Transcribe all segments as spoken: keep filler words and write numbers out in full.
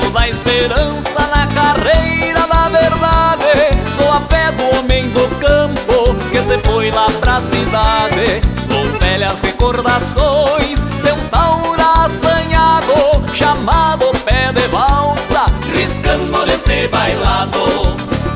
Sou da esperança na carreira da verdade, sou a fé do homem do campo que se foi lá pra cidade. Sou velhas recordações de um taura assanhado chamado pé de valsa, riscando neste bailado.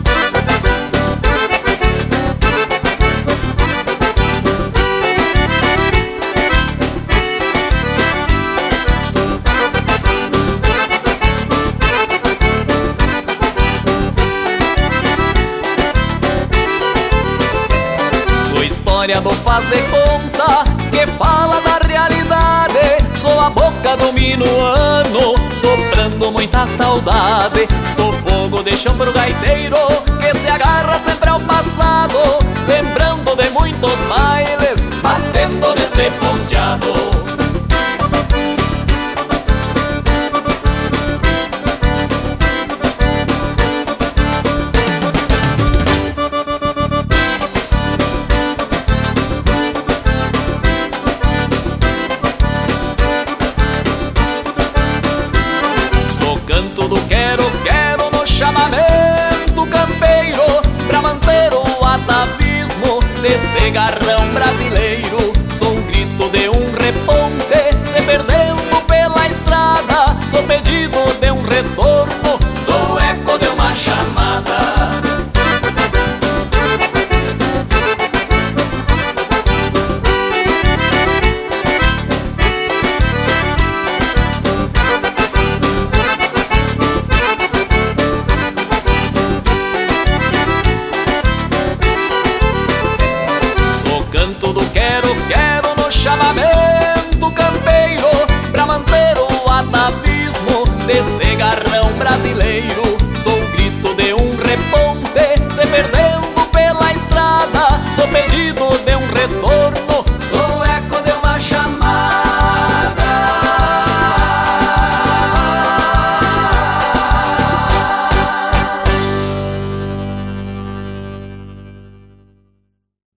História do faz de conta que fala da realidade, sou a boca do minuano soprando muita saudade. Sou fogo de chão pro gaiteiro que se agarra sempre ao passado, lembrando de muitos bailes batendo neste ponteado. Canto do quero, quero no chamamento campeiro, pra manter o atavismo deste garrão brasileiro. Sou um grito de um reponte se perdendo pela estrada, sou pedido de um retorno, sou eco de uma chamada. Canto do quero, quero no chamamento campeiro, pra manter o atavismo deste garrão brasileiro. Sou o grito de um reponte se perdendo pela estrada, sou pedido